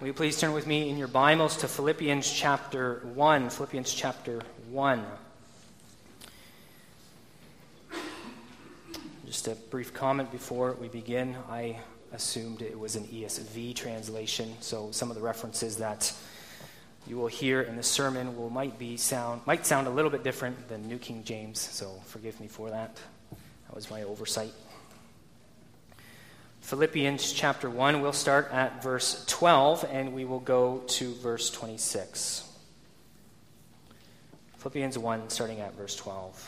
Will you please turn with me in your Bibles to Philippians chapter 1. Philippians chapter 1. Just a brief comment before we begin. I assumed it was an ESV translation, so some of the references that you will hear in the sermon might sound a little bit different than New King James, so forgive me for that. That was my oversight. Philippians chapter 1, we'll start at verse 12, and we will go to verse 26. Philippians 1, starting at verse 12.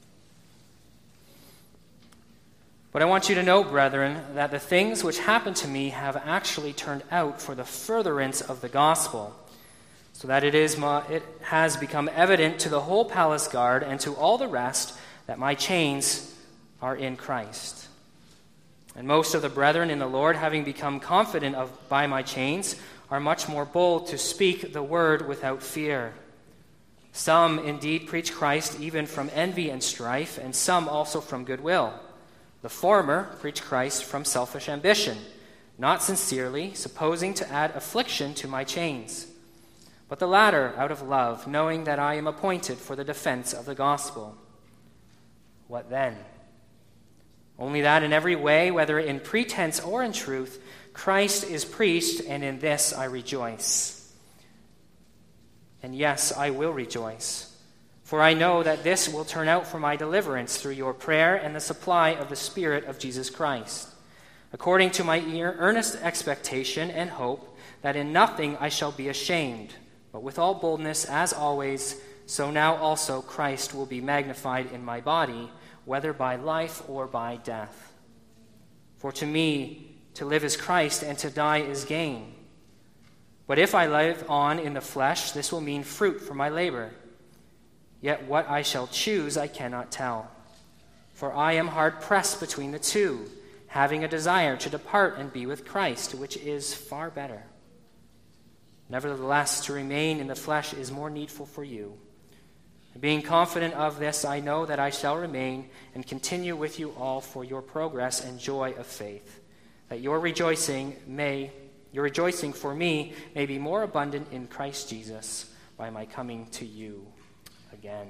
But I want you to know, brethren, that the things which happened to me have actually turned out for the furtherance of the gospel, so that it has become evident to the whole palace guard and to all the rest that my chains are in Christ. And most of the brethren in the Lord, having become confident by my chains, are much more bold to speak the word without fear. Some indeed preach Christ even from envy and strife, and some also from goodwill. The former preach Christ from selfish ambition, not sincerely, supposing to add affliction to my chains. But the latter out of love, knowing that I am appointed for the defense of the gospel. What then? Only that in every way, whether in pretense or in truth, Christ is preached, and in this I rejoice. And yes, I will rejoice, for I know that this will turn out for my deliverance through your prayer and the supply of the Spirit of Jesus Christ, according to my earnest expectation and hope that in nothing I shall be ashamed, but with all boldness, as always, so now also Christ will be magnified in my body, whether by life or by death. For to me, to live is Christ, and to die is gain. But if I live on in the flesh, this will mean fruit for my labor. Yet what I shall choose I cannot tell. For I am hard pressed between the two, having a desire to depart and be with Christ, which is far better. Nevertheless, to remain in the flesh is more needful for you. Being confident of this, I know that I shall remain and continue with you all for your progress and joy of faith, that your rejoicing for me may be more abundant in Christ Jesus by my coming to you again.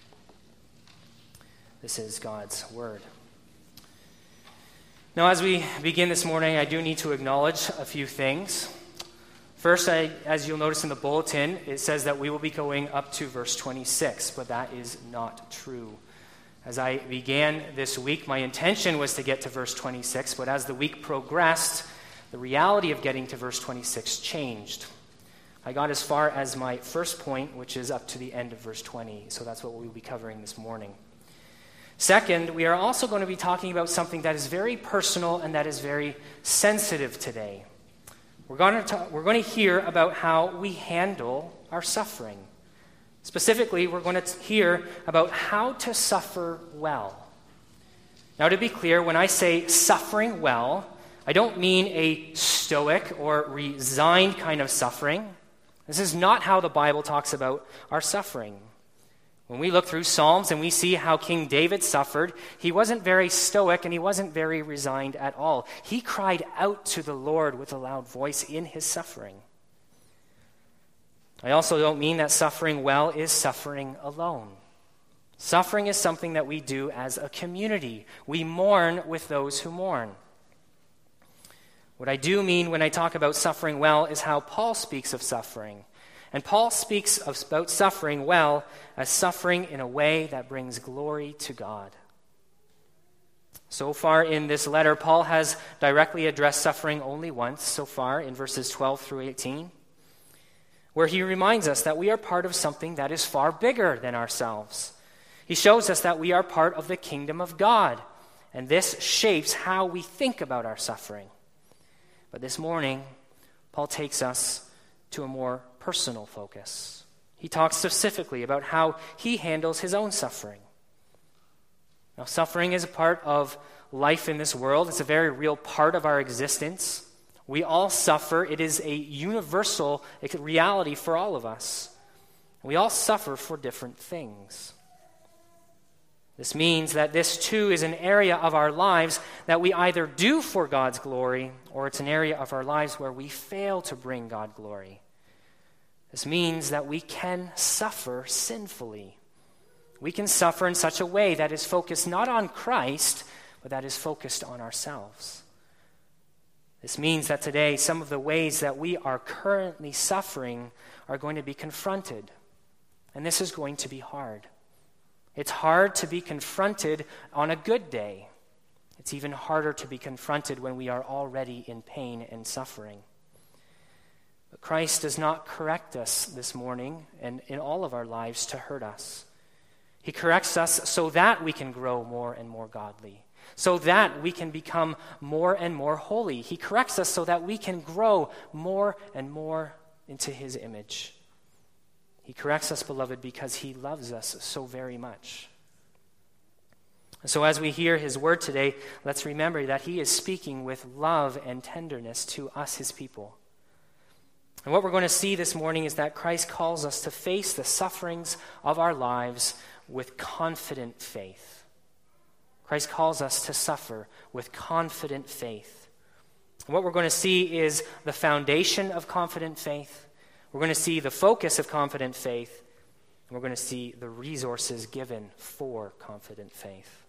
This is God's word. Now, as we begin this morning, I do need to acknowledge a few things. First, as you'll notice in the bulletin, it says that we will be going up to verse 26, but that is not true. As I began this week, my intention was to get to verse 26, but as the week progressed, the reality of getting to verse 26 changed. I got as far as my first point, which is up to the end of verse 20, so that's what we'll be covering this morning. Second, we are also going to be talking about something that is very personal and that is very sensitive today. We're going to hear about how we handle our suffering. Specifically, we're going to hear about how to suffer well. Now, to be clear, when I say suffering well, I don't mean a stoic or resigned kind of suffering. This is not how the Bible talks about our suffering. When we look through Psalms and we see how King David suffered, he wasn't very stoic and he wasn't very resigned at all. He cried out to the Lord with a loud voice in his suffering. I also don't mean that suffering well is suffering alone. Suffering is something that we do as a community. We mourn with those who mourn. What I do mean when I talk about suffering well is how Paul speaks of suffering. And Paul speaks about suffering well as suffering in a way that brings glory to God. So far in this letter, Paul has directly addressed suffering only once so far in verses 12 through 18, where he reminds us that we are part of something that is far bigger than ourselves. He shows us that we are part of the kingdom of God, and this shapes how we think about our suffering. But this morning, Paul takes us to a more personal focus. He talks specifically about how he handles his own suffering. Now, suffering is a part of life in this world. It's a very real part of our existence. We all suffer. It is a universal reality for all of us. We all suffer for different things. This means that this too is an area of our lives that we either do for God's glory, or it's an area of our lives where we fail to bring God glory. This means that we can suffer sinfully. We can suffer in such a way that is focused not on Christ, but that is focused on ourselves. This means that today some of the ways that we are currently suffering are going to be confronted. And this is going to be hard. It's hard to be confronted on a good day. It's even harder to be confronted when we are already in pain and suffering. But Christ does not correct us this morning and in all of our lives to hurt us. He corrects us so that we can grow more and more godly, so that we can become more and more holy. He corrects us so that we can grow more and more into his image. He corrects us, beloved, because he loves us so very much. And so as we hear his word today, let's remember that he is speaking with love and tenderness to us, his people. And what we're going to see this morning is that Christ calls us to face the sufferings of our lives with confident faith. Christ calls us to suffer with confident faith. And what we're going to see is the foundation of confident faith. We're going to see the focus of confident faith, and we're going to see the resources given for confident faith.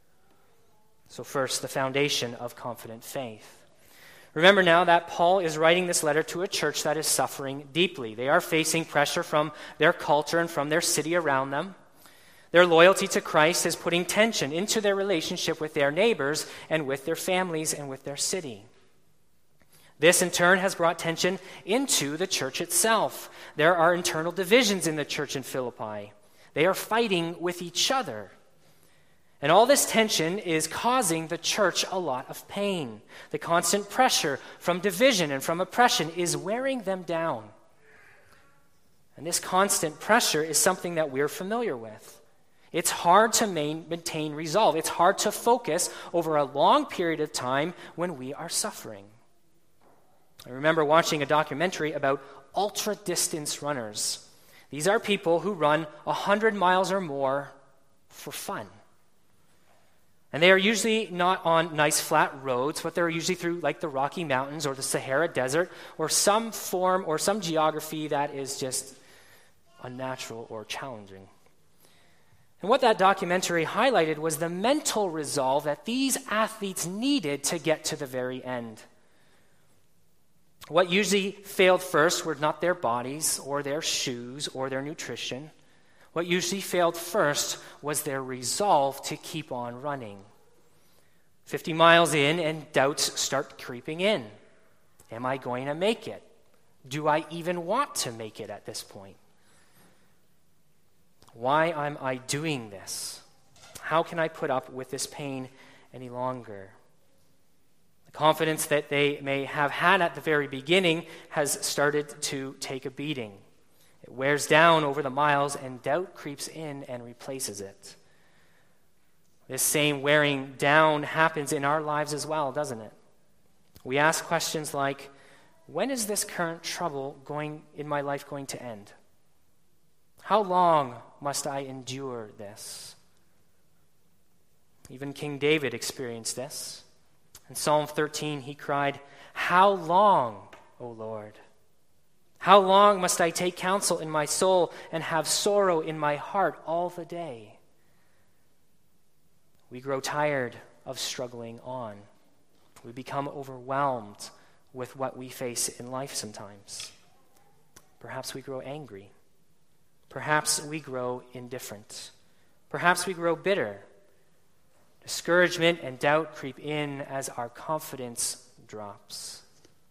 So first, the foundation of confident faith. Remember now that Paul is writing this letter to a church that is suffering deeply. They are facing pressure from their culture and from their city around them. Their loyalty to Christ is putting tension into their relationship with their neighbors and with their families and with their city. This, in turn, has brought tension into the church itself. There are internal divisions in the church in Philippi. They are fighting with each other. And all this tension is causing the church a lot of pain. The constant pressure from division and from oppression is wearing them down. And this constant pressure is something that we're familiar with. It's hard to maintain resolve. It's hard to focus over a long period of time when we are suffering. I remember watching a documentary about ultra-distance runners. These are people who run 100 miles or more for fun. And they are usually not on nice flat roads, but they're usually through like the Rocky Mountains or the Sahara Desert or some form or some geography that is just unnatural or challenging. And what that documentary highlighted was the mental resolve that these athletes needed to get to the very end. What usually failed first were not their bodies or their shoes or their nutrition. What usually failed first was their resolve to keep on running. 50 miles in and doubts start creeping in. Am I going to make it? Do I even want to make it at this point? Why am I doing this? How can I put up with this pain any longer? The confidence that they may have had at the very beginning has started to take a beating. It wears down over the miles, and doubt creeps in and replaces it. This same wearing down happens in our lives as well, doesn't it? We ask questions like, when is this current trouble in my life going to end? How long must I endure this? Even King David experienced this. In Psalm 13, he cried, "How long, O Lord? How long must I take counsel in my soul and have sorrow in my heart all the day?" We grow tired of struggling on. We become overwhelmed with what we face in life sometimes. Perhaps we grow angry. Perhaps we grow indifferent. Perhaps we grow bitter. Discouragement and doubt creep in as our confidence drops.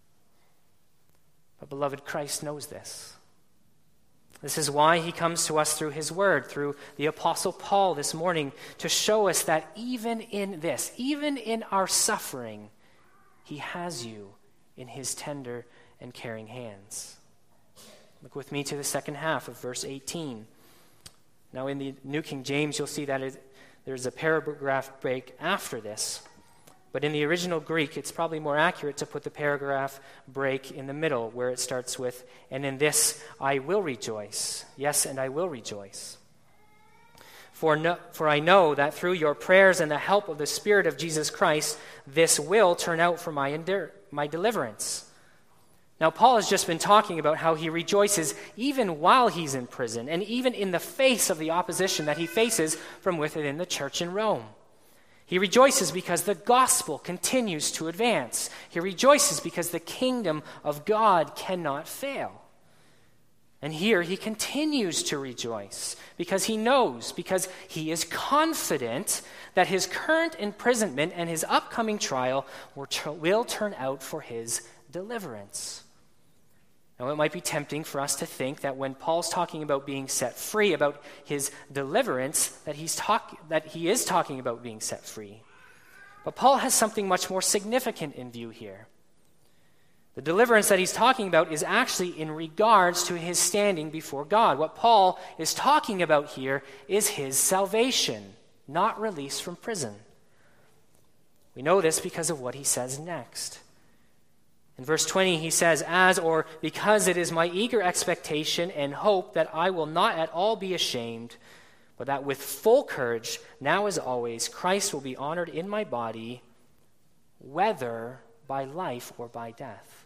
But beloved, Christ knows this. This is why he comes to us through his word, through the Apostle Paul this morning, to show us that even in this, even in our suffering, he has you in his tender and caring hands. Look with me to the second half of verse 18. Now in the New King James, you'll see that there's a paragraph break after this. But in the original Greek, it's probably more accurate to put the paragraph break in the middle, where it starts with, "And in this I will rejoice. Yes, and I will rejoice. For I know that through your prayers and the help of the Spirit of Jesus Christ, this will turn out for my deliverance. Now, Paul has just been talking about how he rejoices even while he's in prison and even in the face of the opposition that he faces from within the church in Rome. He rejoices because the gospel continues to advance. He rejoices because the kingdom of God cannot fail. And here he continues to rejoice because he knows, because he is confident that his current imprisonment and his upcoming trial will turn out for his deliverance. Now, it might be tempting for us to think that when Paul's talking about being set free, about his deliverance, that he is talking about being set free. But Paul has something much more significant in view here. The deliverance that he's talking about is actually in regards to his standing before God. What Paul is talking about here is his salvation, not release from prison. We know this because of what he says next. In verse 20, he says, because it is my eager expectation and hope that I will not at all be ashamed, but that with full courage, now as always, Christ will be honored in my body, whether by life or by death.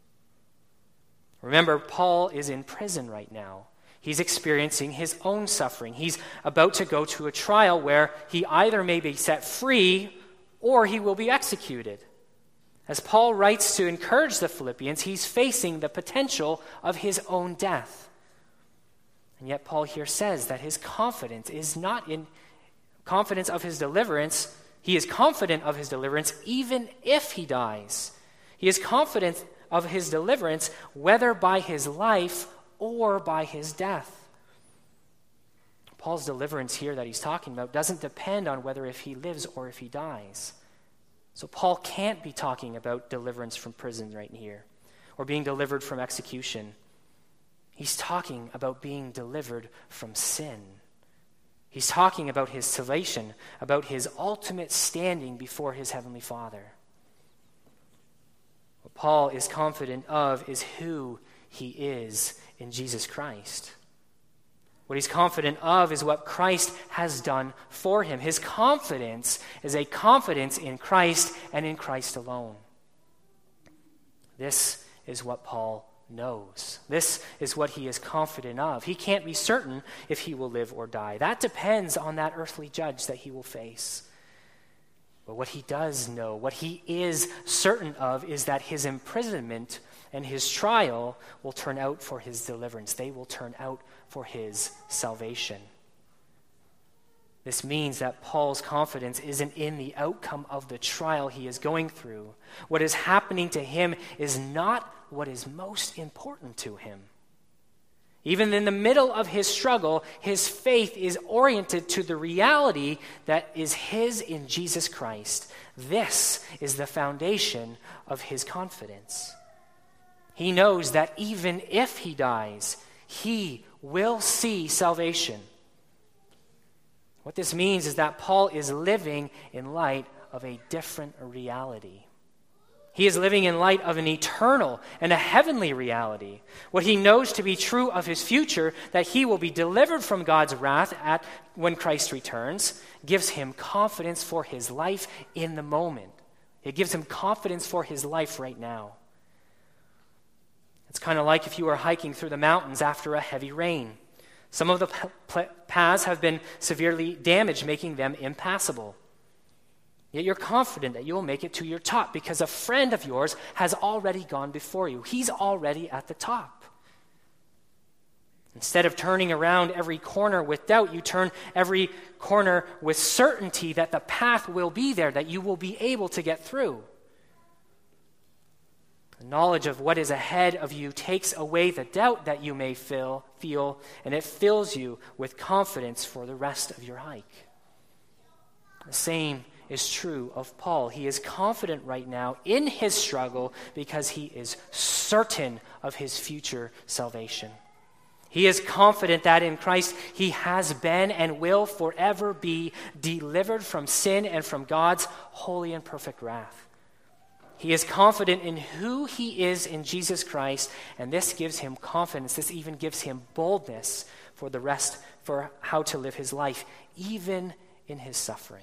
Remember, Paul is in prison right now. He's experiencing his own suffering. He's about to go to a trial where he either may be set free or he will be executed. As Paul writes to encourage the Philippians, he's facing the potential of his own death. And yet Paul here says that his confidence is not in confidence of his deliverance. He is confident of his deliverance even if he dies. He is confident of his deliverance whether by his life or by his death. Paul's deliverance here that he's talking about doesn't depend on whether if he lives or if he dies. So Paul can't be talking about deliverance from prison right here or being delivered from execution. He's talking about being delivered from sin. He's talking about his salvation, about his ultimate standing before his heavenly Father. What Paul is confident of is who he is in Jesus Christ. What he's confident of is what Christ has done for him. His confidence is a confidence in Christ and in Christ alone. This is what Paul knows. This is what he is confident of. He can't be certain if he will live or die. That depends on that earthly judge that he will face. But what he does know, what he is certain of, is that his imprisonment and his trial will turn out for his deliverance. They will turn out for his salvation. This means that Paul's confidence isn't in the outcome of the trial he is going through. What is happening to him is not what is most important to him. Even in the middle of his struggle, his faith is oriented to the reality that is his in Jesus Christ. This is the foundation of his confidence. He knows that even if he dies, he will see salvation. What this means is that Paul is living in light of a different reality. He is living in light of an eternal and a heavenly reality. What he knows to be true of his future, that he will be delivered from God's wrath when Christ returns, gives him confidence for his life in the moment. It gives him confidence for his life right now. It's kind of like if you were hiking through the mountains after a heavy rain. Some of the paths have been severely damaged, making them impassable. Yet you're confident that you will make it to your top because a friend of yours has already gone before you. He's already at the top. Instead of turning around every corner with doubt, you turn every corner with certainty that the path will be there, that you will be able to get through. The knowledge of what is ahead of you takes away the doubt that you may feel, and it fills you with confidence for the rest of your hike. The same is true of Paul. He is confident right now in his struggle because he is certain of his future salvation. He is confident that in Christ he has been and will forever be delivered from sin and from God's holy and perfect wrath. He is confident in who he is in Jesus Christ, and this gives him confidence. This even gives him boldness for the rest for how to live his life, even in his suffering.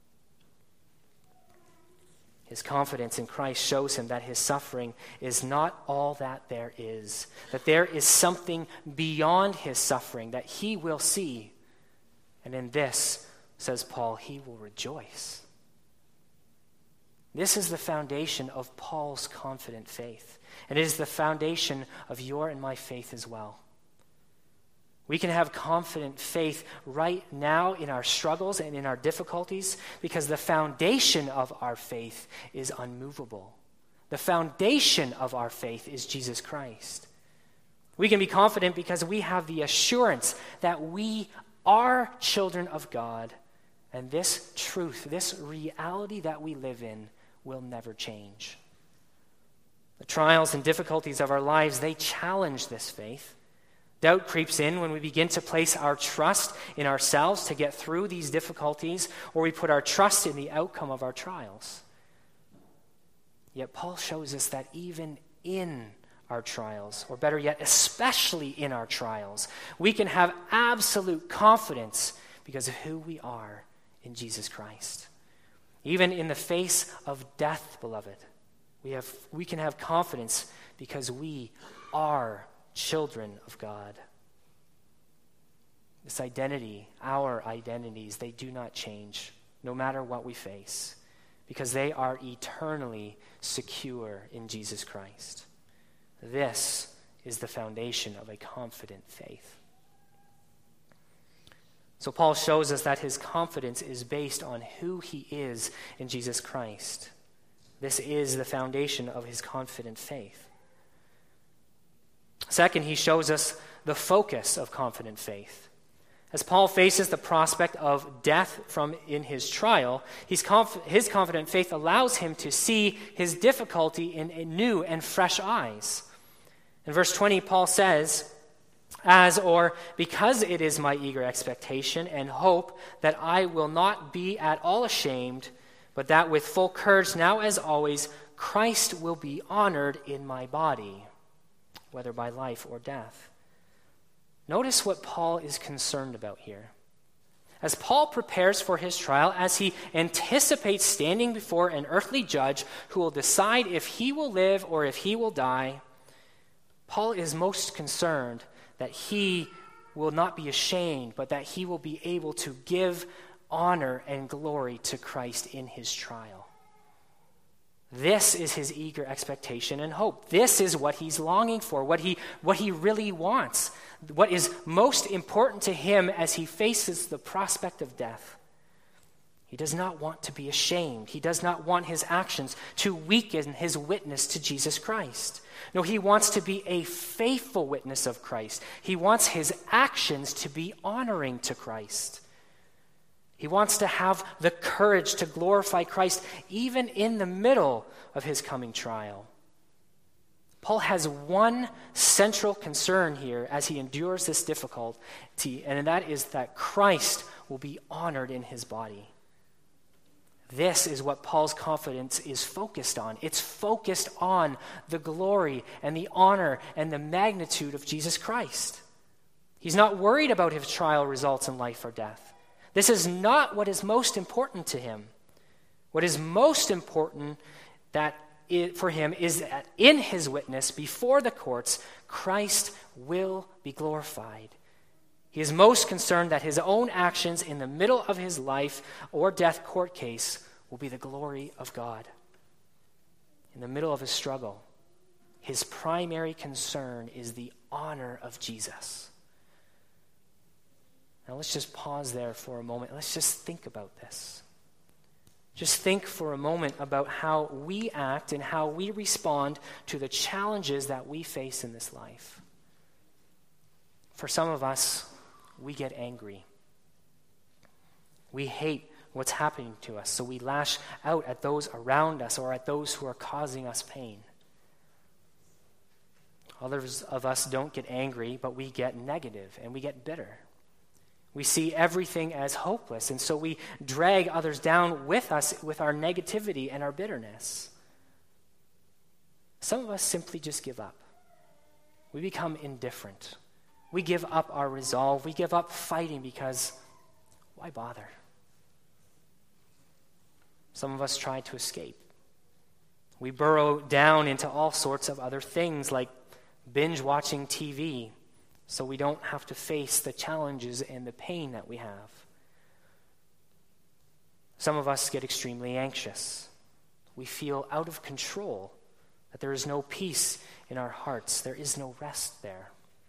His confidence in Christ shows him that his suffering is not all that there is, that there is something beyond his suffering that he will see. And in this, says Paul, he will rejoice. This is the foundation of Paul's confident faith, and it is the foundation of your and my faith as well. We can have confident faith right now in our struggles and in our difficulties because the foundation of our faith is unmovable. The foundation of our faith is Jesus Christ. We can be confident because we have the assurance that we are children of God, and this truth, this reality that we live in, will never change. The trials and difficulties of our lives, they challenge this faith. Doubt creeps in when we begin to place our trust in ourselves to get through these difficulties, or we put our trust in the outcome of our trials. Yet Paul shows us that even in our trials, or better yet, especially in our trials, we can have absolute confidence because of who we are in Jesus Christ. Even in the face of death, beloved, we can have confidence because we are children of God. This identity, our identities, they do not change no matter what we face because they are eternally secure in Jesus Christ. This is the foundation of a confident faith. So Paul shows us that his confidence is based on who he is in Jesus Christ. This is the foundation of his confident faith. Second, he shows us the focus of confident faith. As Paul faces the prospect of death in his trial, his confident faith allows him to see his difficulty in new and fresh eyes. In verse 20, Paul says, because it is my eager expectation and hope that I will not be at all ashamed, but that with full courage now as always, Christ will be honored in my body, whether by life or death. Notice what Paul is concerned about here. As Paul prepares for his trial, as he anticipates standing before an earthly judge who will decide if he will live or if he will die, Paul is most concerned that he will not be ashamed, but that he will be able to give honor and glory to Christ in his trial. This is his eager expectation and hope. This is what he's longing for, what he really wants, what is most important to him as he faces the prospect of death. He does not want to be ashamed. He does not want his actions to weaken his witness to Jesus Christ. No, he wants to be a faithful witness of Christ. He wants his actions to be honoring to Christ. He wants to have the courage to glorify Christ even in the middle of his coming trial. Paul has one central concern here as he endures this difficulty, and that is that Christ will be honored in his body. This is what Paul's confidence is focused on. It's focused on the glory and the honor and the magnitude of Jesus Christ. He's not worried about if trial results in life or death. This is not what is most important to him. What is most important for him is that in his witness before the courts, Christ will be glorified. He is most concerned that his own actions in the middle of his life or death court case will be the glory of God. In the middle of his struggle, his primary concern is the honor of Jesus. Now let's just pause there for a moment. Let's just think about this. Just think for a moment about how we act and how we respond to the challenges that we face in this life. For some of us, we get angry. We hate what's happening to us, so we lash out at those around us or at those who are causing us pain. Others of us don't get angry, but we get negative and we get bitter. We see everything as hopeless, and so we drag others down with us with our negativity and our bitterness. Some of us simply just give up. We become indifferent. We give up our resolve. We give up fighting because why bother? Some of us try to escape. We burrow down into all sorts of other things like binge watching TV so we don't have to face the challenges and the pain that we have. Some of us get extremely anxious. We feel out of control, that there is no peace in our hearts. There is no rest there.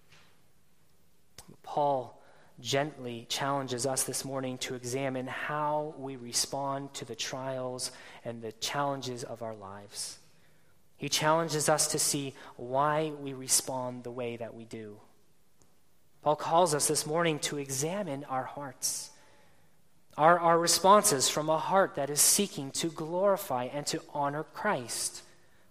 Paul gently challenges us this morning to examine how we respond to the trials and the challenges of our lives. He challenges us to see why we respond the way that we do. Paul calls us this morning to examine our hearts. Are our responses from a heart that is seeking to glorify and to honor Christ?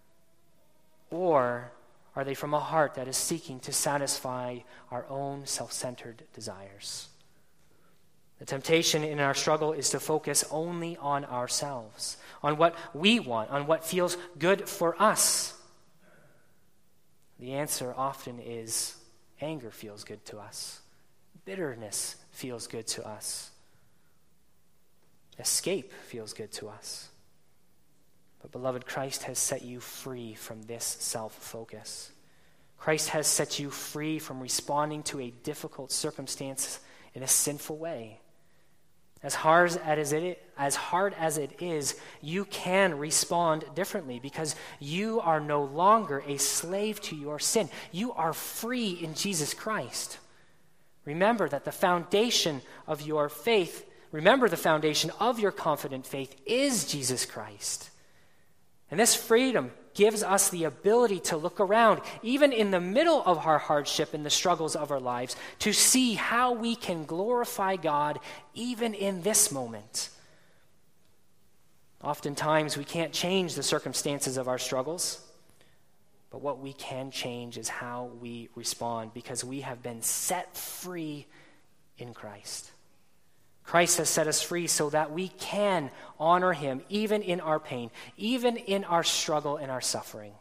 Or are they from a heart that is seeking to satisfy our own self-centered desires? The temptation in our struggle is to focus only on ourselves, on what we want, on what feels good for us. The answer often is anger feels good to us. Bitterness feels good to us. Escape feels good to us. But beloved, Christ has set you free from this self-focus. Christ has set you free from responding to a difficult circumstance in a sinful way. As hard as it is, you can respond differently because you are no longer a slave to your sin. You are free in Jesus Christ. Remember that the foundation of your faith, the foundation of your confident faith is Jesus Christ. And this freedom gives us the ability to look around, even in the middle of our hardship and the struggles of our lives, to see how we can glorify God even in this moment. Oftentimes, we can't change the circumstances of our struggles, but what we can change is how we respond because we have been set free in Christ. Christ has set us free so that we can honor him even in our pain, even in our struggle and our suffering.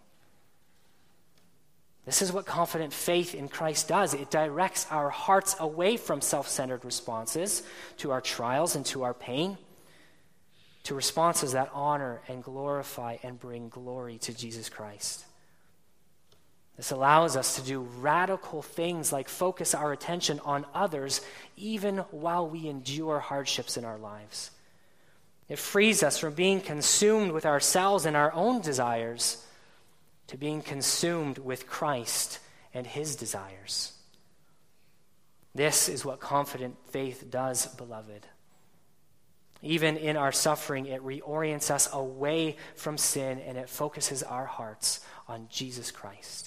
This is what confident faith in Christ does. It directs our hearts away from self-centered responses to our trials and to our pain, to responses that honor and glorify and bring glory to Jesus Christ. This allows us to do radical things like focus our attention on others even while we endure hardships in our lives. It frees us from being consumed with ourselves and our own desires to being consumed with Christ and his desires. This is what confident faith does, beloved. Even in our suffering, it reorients us away from sin and it focuses our hearts on Jesus Christ.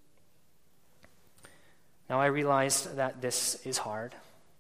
Now, I realize that this is hard.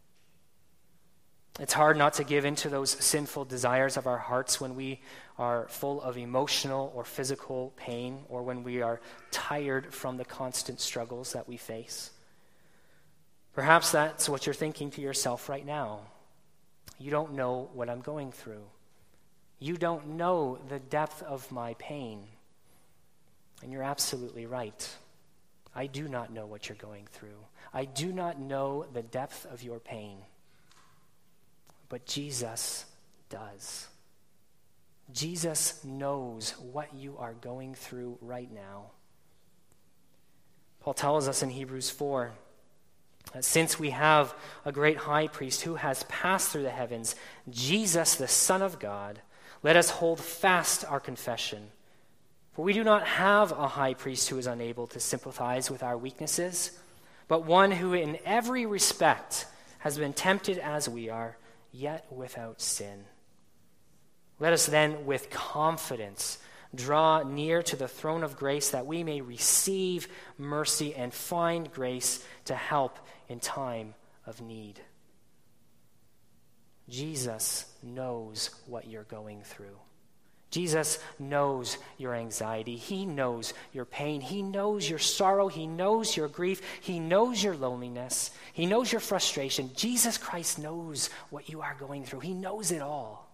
It's hard not to give in to those sinful desires of our hearts when we are full of emotional or physical pain or when we are tired from the constant struggles that we face. Perhaps that's what you're thinking to yourself right now. You don't know what I'm going through. You don't know the depth of my pain. And you're absolutely right. I do not know what you're going through. I do not know the depth of your pain. But Jesus does. Jesus knows what you are going through right now. Paul tells us in Hebrews 4 that since we have a great high priest who has passed through the heavens, Jesus, the Son of God, let us hold fast our confession. For we do not have a high priest who is unable to sympathize with our weaknesses, but one who in every respect has been tempted as we are, yet without sin. Let us then with confidence draw near to the throne of grace that we may receive mercy and find grace to help in time of need. Jesus knows what you're going through. Jesus knows your anxiety. He knows your pain. He knows your sorrow. He knows your grief. He knows your loneliness. He knows your frustration. Jesus Christ knows what you are going through. He knows it all.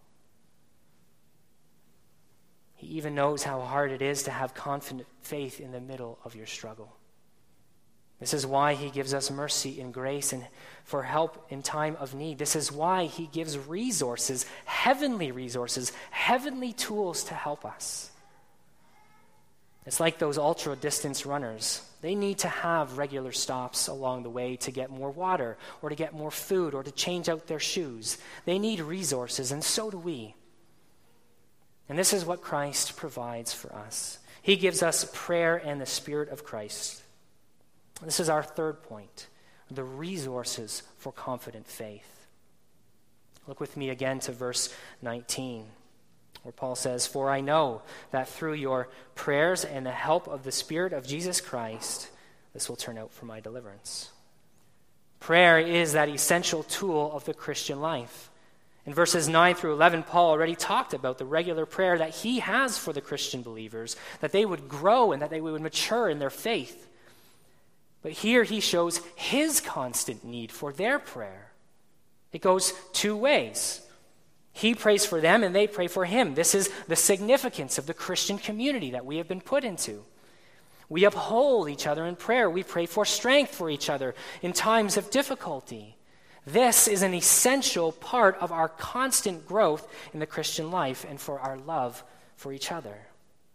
He even knows how hard it is to have confident faith in the middle of your struggle. This is why he gives us mercy and grace and for help in time of need. This is why he gives resources, heavenly tools to help us. It's like those ultra-distance runners. They need to have regular stops along the way to get more water or to get more food or to change out their shoes. They need resources, and so do we. And this is what Christ provides for us. He gives us prayer and the Spirit of Christ. This is our third point, the resources for confident faith. Look with me again to verse 19. Where Paul says, "For I know that through your prayers and the help of the Spirit of Jesus Christ, this will turn out for my deliverance." Prayer is that essential tool of the Christian life. In verses 9 through 11, Paul already talked about the regular prayer that he has for the Christian believers, that they would grow and that they would mature in their faith. But here he shows his constant need for their prayer. It goes two ways. He prays for them and they pray for him. This is the significance of the Christian community that we have been put into. We uphold each other in prayer. We pray for strength for each other in times of difficulty. This is an essential part of our constant growth in the Christian life and for our love for each other.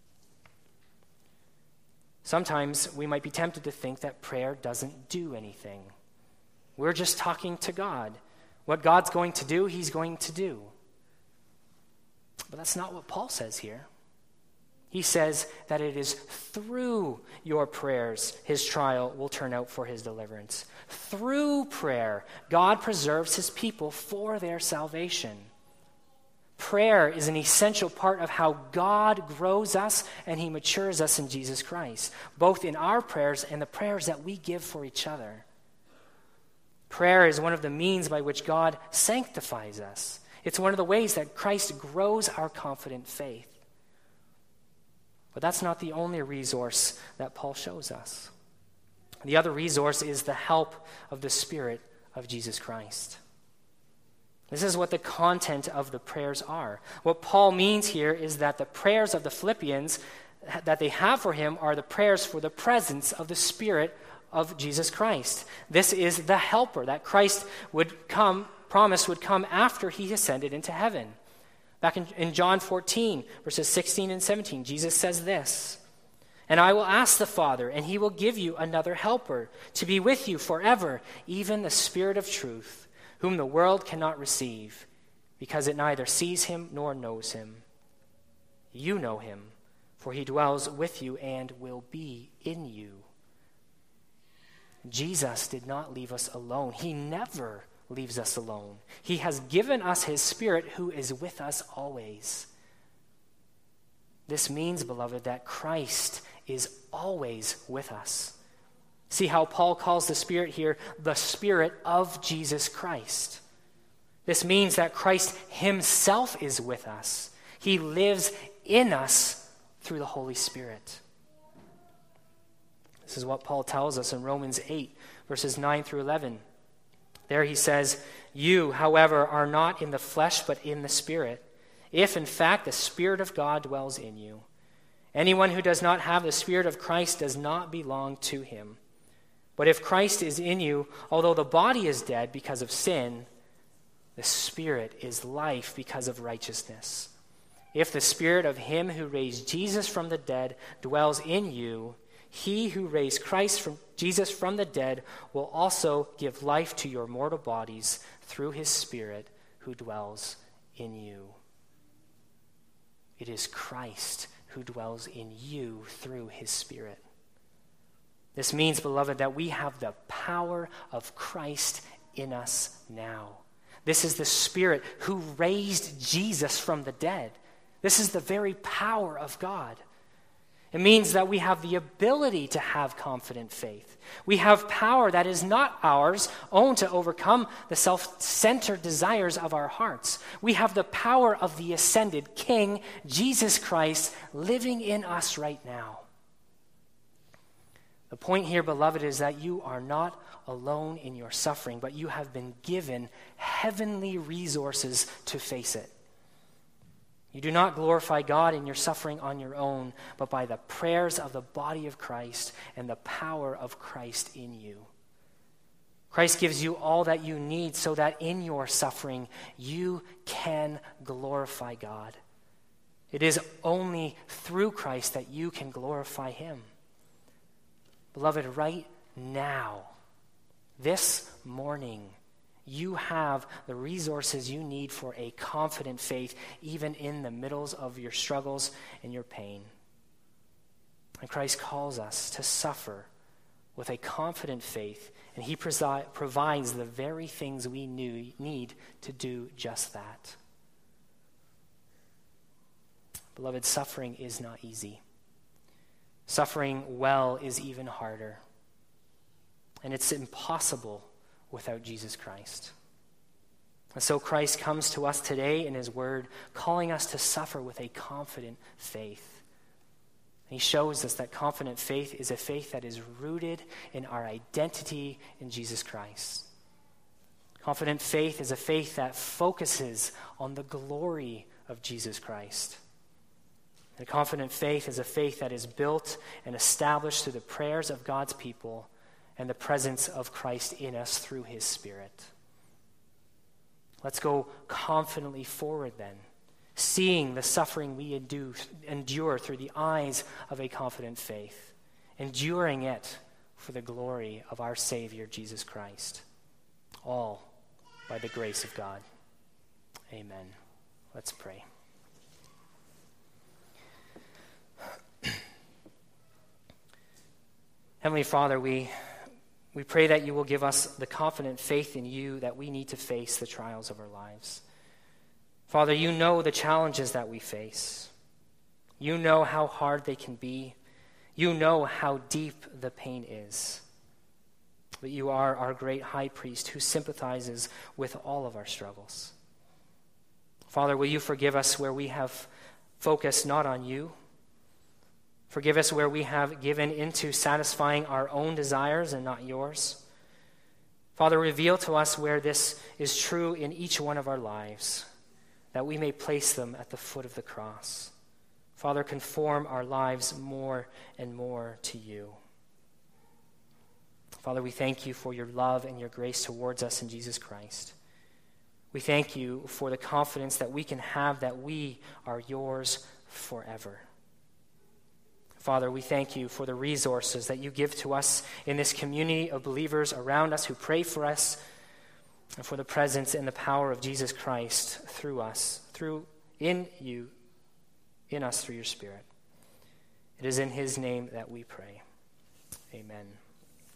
Sometimes we might be tempted to think that prayer doesn't do anything. We're just talking to God. What God's going to do, he's going to do. But that's not what Paul says here. He says that it is through your prayers his trial will turn out for his deliverance. Through prayer, God preserves his people for their salvation. Prayer is an essential part of how God grows us and he matures us in Jesus Christ, both in our prayers and the prayers that we give for each other. Prayer is one of the means by which God sanctifies us. It's one of the ways that Christ grows our confident faith. But that's not the only resource that Paul shows us. The other resource is the help of the Spirit of Jesus Christ. This is what the content of the prayers are. What Paul means here is that the prayers of the Philippians that they have for him are the prayers for the presence of the Spirit of Jesus Christ. This is the helper that Christ promised would come after he ascended into heaven. Back in John 14, verses 16 and 17, Jesus says this, "And I will ask the Father, and he will give you another helper to be with you forever, even the Spirit of truth, whom the world cannot receive, because it neither sees him nor knows him. You know him, for he dwells with you and will be in you." Jesus did not leave us alone. He never leaves us alone. He has given us his Spirit who is with us always. This means, beloved, that Christ is always with us. See how Paul calls the Spirit here the Spirit of Jesus Christ. This means that Christ himself is with us. He lives in us through the Holy Spirit. This is what Paul tells us in Romans 8, verses 9 through 11. There he says, "You, however, are not in the flesh, but in the Spirit, if in fact the Spirit of God dwells in you. Anyone who does not have the Spirit of Christ does not belong to him. But if Christ is in you, although the body is dead because of sin, the Spirit is life because of righteousness. If the Spirit of him who raised Jesus from the dead dwells in you, he who raised Jesus from the dead will also give life to your mortal bodies through his Spirit who dwells in you." It is Christ who dwells in you through his Spirit. This means, beloved, that we have the power of Christ in us now. This is the Spirit who raised Jesus from the dead. This is the very power of God. It means that we have the ability to have confident faith. We have power that is not ours own to overcome the self-centered desires of our hearts. We have the power of the ascended King, Jesus Christ, living in us right now. The point here, beloved, is that you are not alone in your suffering, but you have been given heavenly resources to face it. You do not glorify God in your suffering on your own, but by the prayers of the body of Christ and the power of Christ in you. Christ gives you all that you need so that in your suffering you can glorify God. It is only through Christ that you can glorify him. Beloved, right now, this morning, you have the resources you need for a confident faith, even in the middles of your struggles and your pain. And Christ calls us to suffer with a confident faith, and he provides the very things we need to do just that. Beloved, suffering is not easy. Suffering well is even harder. And it's impossible without Jesus Christ. And so Christ comes to us today in his word, calling us to suffer with a confident faith. And he shows us that confident faith is a faith that is rooted in our identity in Jesus Christ. Confident faith is a faith that focuses on the glory of Jesus Christ. And confident faith is a faith that is built and established through the prayers of God's people and the presence of Christ in us through his Spirit. Let's go confidently forward then, seeing the suffering we endure through the eyes of a confident faith, enduring it for the glory of our Savior, Jesus Christ, all by the grace of God. Amen. Let's pray. Heavenly Father, we pray that you will give us the confident faith in you that we need to face the trials of our lives. Father, you know the challenges that we face. You know how hard they can be. You know how deep the pain is. But you are our great high priest who sympathizes with all of our struggles. Father, will you forgive us where we have focused not on you? Forgive us where we have given into satisfying our own desires and not yours. Father, reveal to us where this is true in each one of our lives, that we may place them at the foot of the cross. Father, conform our lives more and more to you. Father, we thank you for your love and your grace towards us in Jesus Christ. We thank you for the confidence that we can have that we are yours forever. Father, we thank you for the resources that you give to us in this community of believers around us who pray for us, and for the presence and the power of Jesus Christ through us, in us through your Spirit. It is in his name that we pray. Amen.